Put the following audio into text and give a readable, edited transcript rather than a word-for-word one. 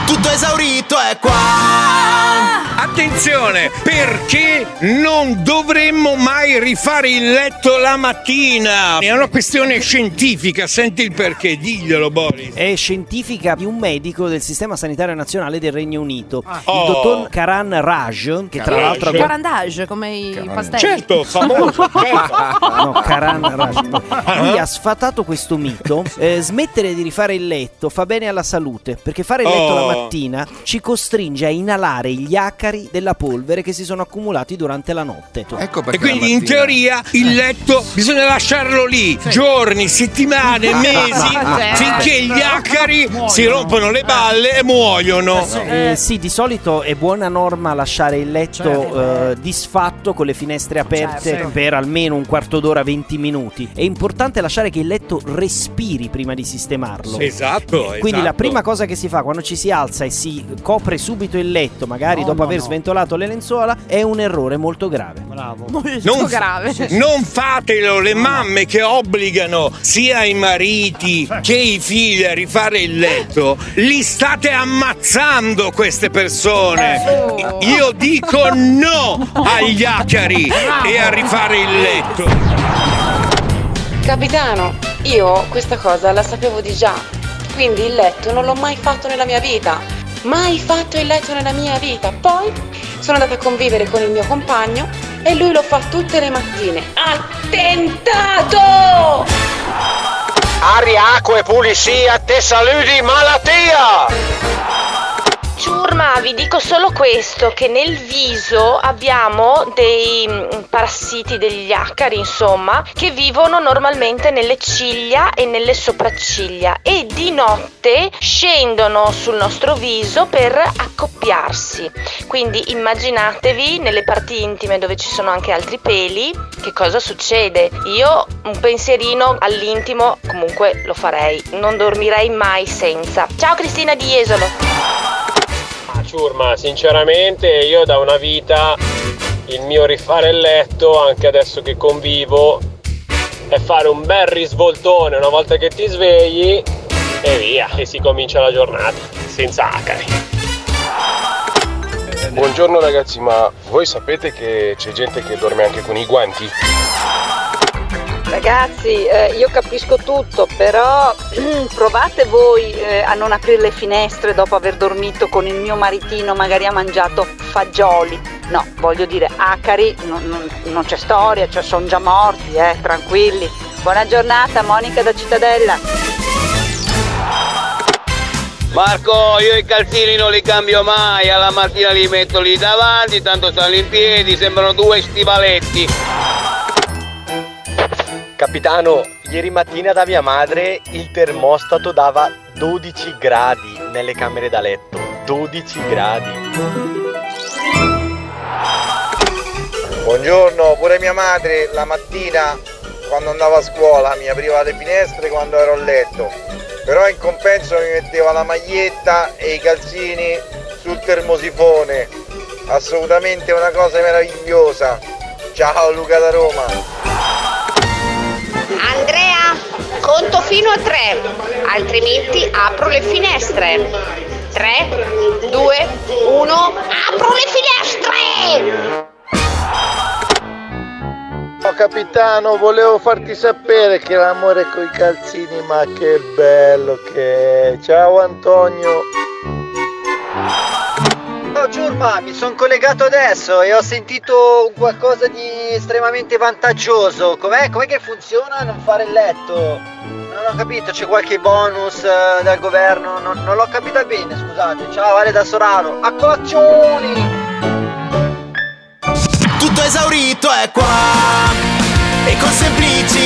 Tutto esaurito è qua. Attenzione, perché non dovremmo mai rifare il letto la mattina? È una questione scientifica, senti il perché, diglielo Boris. È scientifica di un medico del Sistema Sanitario Nazionale del Regno Unito, il dottor Karan Raj, che tra l'altro... Carandage, come i pastelli. Certo, famoso, certo. No, Karan Raj. Lui ha sfatato questo mito. Smettere di rifare il letto fa bene alla salute, perché fare il letto la mattina ci costringe a inalare gli acari della polvere che si sono accumulati durante la notte. Ecco perché E quindi in teoria il letto bisogna lasciarlo lì giorni, settimane, mesi, finché gli acari si rompono le balle e muoiono. Sì, di solito è buona norma lasciare il letto disfatto con le finestre aperte per almeno un quarto d'ora, 20 minuti. È importante lasciare che il letto respiri prima di sistemarlo. Esatto. Quindi la prima cosa che si fa quando ci si alza e si copre subito il letto, magari dopo aver sventolato le lenzuola, è un errore molto grave. Molto grave. Non fatelo, le mamme che obbligano sia i mariti che i figli a rifare il letto, li state ammazzando queste persone. Io dico no agli acari e a rifare il letto. Capitano, io questa cosa la sapevo di già, quindi il letto non l'ho mai fatto nella mia vita. Mai fatto il letto nella mia vita. Poi sono andata a convivere con il mio compagno e lui lo fa tutte le mattine. Attentato! Aria, acqua e pulizia, te saluti malattia! Ciurma, vi dico solo questo, che nel viso abbiamo dei parassiti, degli acari insomma, che vivono normalmente nelle ciglia e nelle sopracciglia e di notte scendono sul nostro viso per accoppiarsi. Quindi immaginatevi nelle parti intime dove ci sono anche altri peli, che cosa succede? Io un pensierino all'intimo comunque lo farei, non dormirei mai senza. Ciao Cristina di Jesolo. Ciurma, sinceramente io da una vita il mio rifare il letto, anche adesso che convivo, è fare un bel risvoltone una volta che ti svegli e via, e si comincia la giornata senza acari. Buongiorno ragazzi, ma voi sapete che c'è gente che dorme anche con i guanti? Ragazzi, io capisco tutto, però provate voi a non aprire le finestre dopo aver dormito con il mio maritino, magari ha mangiato fagioli. No, voglio dire, acari, non c'è storia, cioè sono già morti, tranquilli. Buona giornata, Monica da Cittadella. Marco, io i calzini non li cambio mai, alla mattina li metto lì davanti, tanto stanno in piedi, sembrano due stivaletti. Capitano, ieri mattina da mia madre il termostato dava 12 gradi nelle camere da letto. 12 gradi. Buongiorno, pure mia madre la mattina quando andavo a scuola mi apriva le finestre quando ero a letto, però in compenso mi metteva la maglietta e i calzini sul termosifone. Assolutamente una cosa meravigliosa. Ciao Luca da Roma. Andrea, conto fino a 3, altrimenti apro le finestre. 3, 2, 1, apro le finestre! Oh capitano, volevo farti sapere che l'amore coi calzini, ma che bello che è. Ciao Antonio. Oh Ciurma, mi sono collegato adesso e ho sentito qualcosa di estremamente vantaggioso. Com'è che funziona non fare il letto? Non ho capito, c'è qualche bonus dal governo? Non l'ho capita bene, scusate. Ciao Ale da Sorano, a colazioni! Tutto esaurito è qua e con semplici